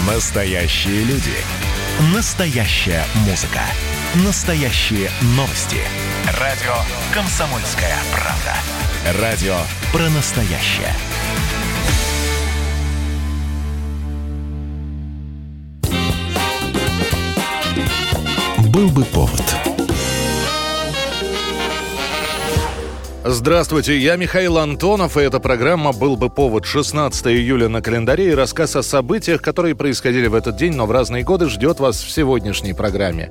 Настоящие люди. Настоящая музыка. Настоящие новости. Радио «Комсомольская правда». Радио про настоящее. Был бы повод. Здравствуйте, я Михаил Антонов, и эта программа «Был бы повод». 16 июля на календаре, и рассказ о событиях, которые происходили в этот день, но в разные годы, ждет вас в сегодняшней программе.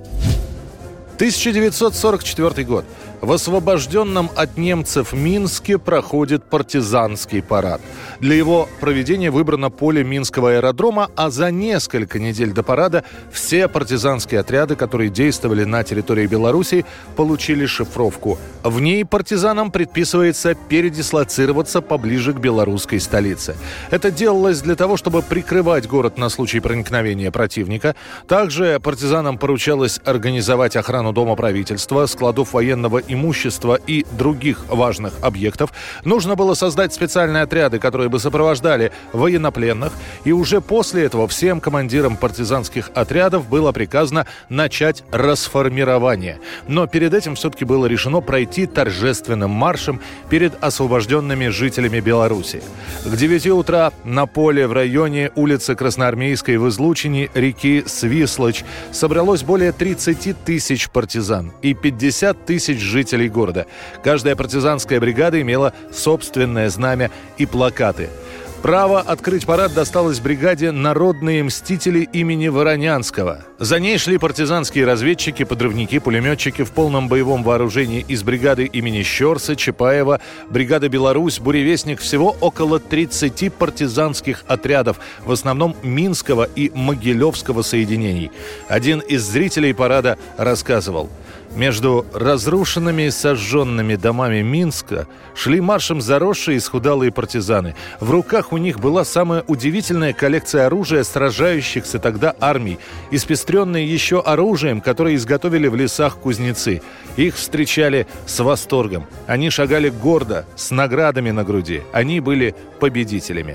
1944 год. В освобожденном от немцев Минске проходит партизанский парад. Для его проведения выбрано поле Минского аэродрома, а за несколько недель до парада все партизанские отряды, которые действовали на территории Белоруссии, получили шифровку. В ней партизанам предписывается передислоцироваться поближе к белорусской столице. Это делалось для того, чтобы прикрывать город на случай проникновения противника. Также партизанам поручалось организовать охрану Дома правительства, складов военного имущества и других важных объектов. Нужно было создать специальные отряды, которые бы сопровождали военнопленных. И уже после этого всем командирам партизанских отрядов было приказано начать расформирование. Но перед этим все-таки было решено пройти торжественным маршем перед освобожденными жителями Беларуси. К 9 утра на поле в районе улицы Красноармейской в излучине реки Свислочь собралось более 30 тысяч партизан и 50 тысяч жителей города. Каждая партизанская бригада имела собственное знамя и плакаты. Право открыть парад досталось бригаде «Народные мстители» имени Воронянского. За ней шли партизанские разведчики, подрывники, пулеметчики в полном боевом вооружении из бригады имени Щорса, Чапаева, бригада «Беларусь», «Буревестник». Всего около 30 партизанских отрядов, в основном Минского и Могилевского соединений. Один из зрителей парада рассказывал: между разрушенными и сожженными домами Минска шли маршем заросшие и исхудалые партизаны. В руках у них была самая удивительная коллекция оружия сражающихся тогда армий, испестренная еще оружием, которое изготовили в лесах кузнецы. Их встречали с восторгом. Они шагали гордо, с наградами на груди. Они были победителями.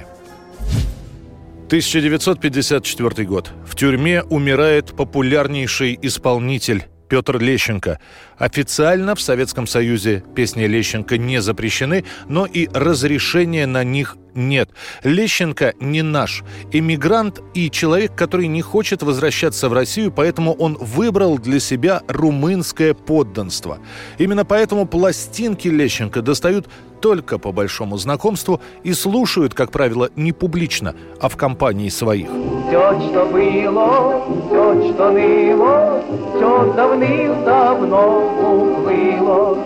1954 год. В тюрьме умирает популярнейший исполнитель Петр Лещенко. Официально в Советском Союзе песни Лещенко не запрещены, но и разрешения на них нет. Лещенко не наш. Эмигрант и человек, который не хочет возвращаться в Россию, поэтому он выбрал для себя румынское подданство. Именно поэтому пластинки Лещенко достают только по большому знакомству и слушают, как правило, не публично, а в компании своих. Все, что было, все, что ныло, все давным-давно уплыло.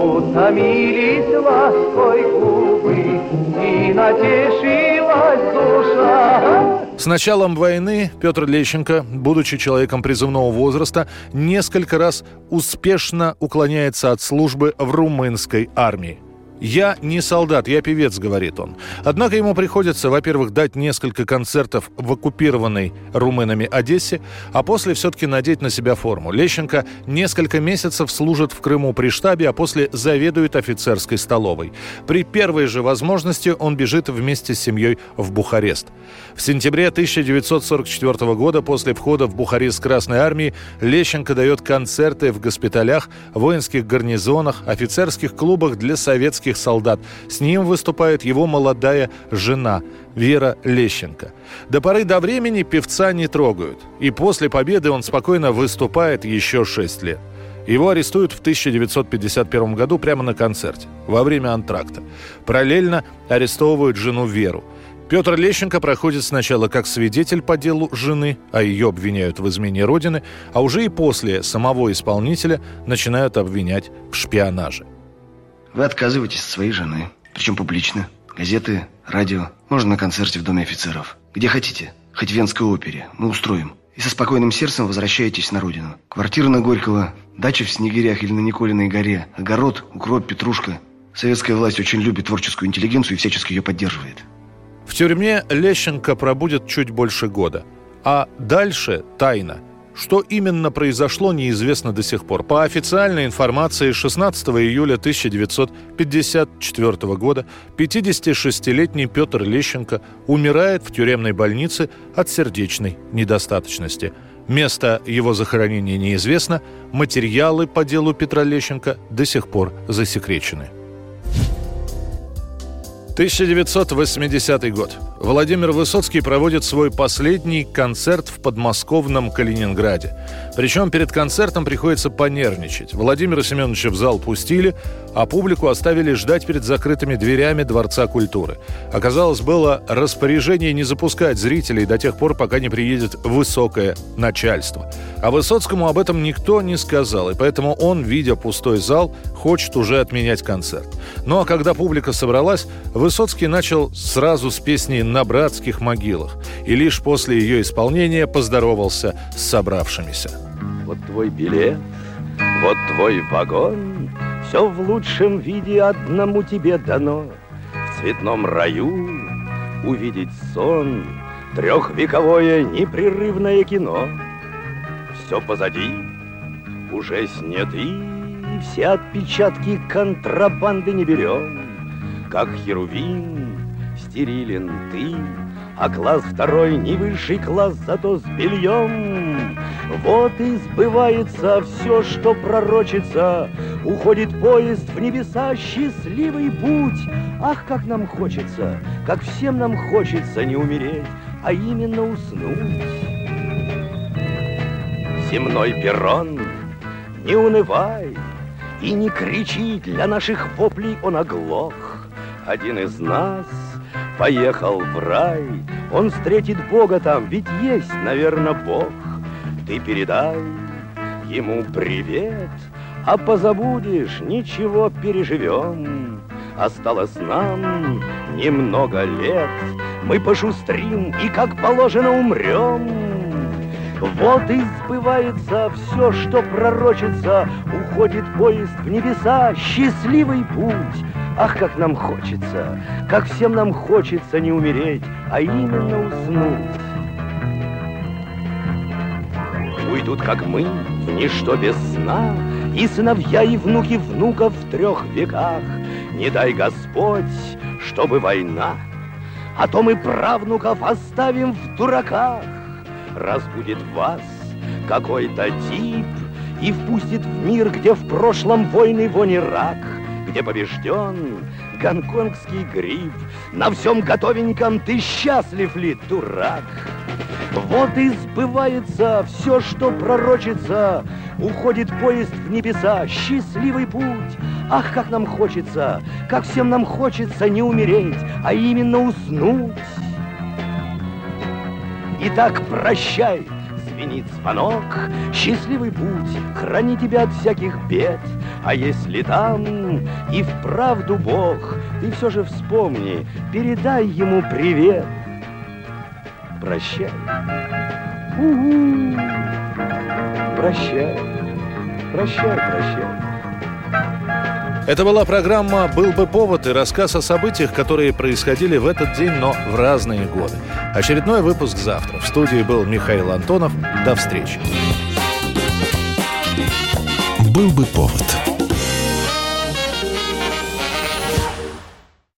Утомились лаской губы, и натешилась душа. С началом войны Петр Лещенко, будучи человеком призывного возраста, несколько раз успешно уклоняется от службы в румынской армии. «Я не солдат, я певец», — говорит он. Однако ему приходится, во-первых, дать несколько концертов в оккупированной румынами Одессе, а после все-таки надеть на себя форму. Лещенко несколько месяцев служит в Крыму при штабе, а после заведует офицерской столовой. При первой же возможности он бежит вместе с семьей в Бухарест. В сентябре 1944 года, после входа в Бухарест Красной Армии, Лещенко дает концерты в госпиталях, воинских гарнизонах, офицерских клубах для советских солдат. С ним выступает его молодая жена Вера Лещенко. До поры до времени певца не трогают. И после победы он спокойно выступает еще 6 лет. Его арестуют в 1951 году прямо на концерте, во время антракта. Параллельно арестовывают жену Веру. Петр Лещенко проходит сначала как свидетель по делу жены, а ее обвиняют в измене Родины, а уже и после самого исполнителя начинают обвинять в шпионаже. Вы отказываетесь от своей жены, причем публично. Газеты, радио, можно на концерте в Доме офицеров. Где хотите, хоть в Венской опере, мы устроим. И со спокойным сердцем возвращаетесь на родину. Квартира на Горького, дача в Снегирях или на Николиной горе, огород, укроп, петрушка. Советская власть очень любит творческую интеллигенцию и всячески ее поддерживает. В тюрьме Лещенко пробудет чуть больше года. А дальше тайна. Что именно произошло, неизвестно до сих пор. По официальной информации, 16 июля 1954 года 56-летний Петр Лещенко умирает в тюремной больнице от сердечной недостаточности. Место его захоронения неизвестно, материалы по делу Петра Лещенко до сих пор засекречены. 1980 год. Владимир Высоцкий проводит свой последний концерт в подмосковном Калининграде. Причем перед концертом приходится понервничать. Владимира Семеновича в зал пустили, а публику оставили ждать перед закрытыми дверями Дворца культуры. Оказалось, было распоряжение не запускать зрителей до тех пор, пока не приедет высокое начальство. А Высоцкому об этом никто не сказал, и поэтому он, видя пустой зал, хочет уже отменять концерт. Ну а когда публика собралась, Высоцкий начал сразу с песни «На братских могилах» и лишь после ее исполнения поздоровался с собравшимися. Вот твой билет, вот твой вагон, все в лучшем виде одному тебе дано. В цветном раю увидеть сон, трехвековое непрерывное кино. Все позади, уже сняты, все отпечатки контрабанды не берем. Как херувим стерилен ты, а класс второй не высший класс, зато с бельем. Вот и сбывается все, что пророчится. Уходит поезд в небеса, счастливый путь. Ах, как нам хочется, как всем нам хочется не умереть, а именно уснуть. Земной перрон, не унывай и не кричи, для наших воплей он оглох. Один из нас поехал в рай, он встретит Бога там, ведь есть, наверное, Бог. Ты передай ему привет, а позабудешь, ничего, переживем. Осталось нам немного лет, мы пошустрим и, как положено, умрем. Вот и сбывается все, что пророчится. Уходит поезд в небеса, счастливый путь. Ах, как нам хочется, как всем нам хочется не умереть, а именно уснуть. Уйдут, как мы, в ничто без сна, и сыновья, и внуки внуков в 3 веках. Не дай Господь, чтобы война, а то мы правнуков оставим в дураках. Разбудит вас какой-то тип и впустит в мир, где в прошлом войны вони рак, где побежден гонконгский грипп. На всем готовеньком ты счастлив ли, дурак? Вот и сбывается все, что пророчится. Уходит поезд в небеса, счастливый путь. Ах, как нам хочется, как всем нам хочется не умереть, а именно уснуть. Итак, прощай, звенит звонок, счастливый путь, храни тебя от всяких бед. А если там и вправду Бог, ты все же вспомни, передай ему привет. Прощай. У-у-у. Прощай. Прощай, прощай. Это была программа «Был бы повод» и рассказ о событиях, которые происходили в этот день, но в разные годы. Очередной выпуск завтра. В студии был Михаил Антонов. До встречи. «Был бы повод».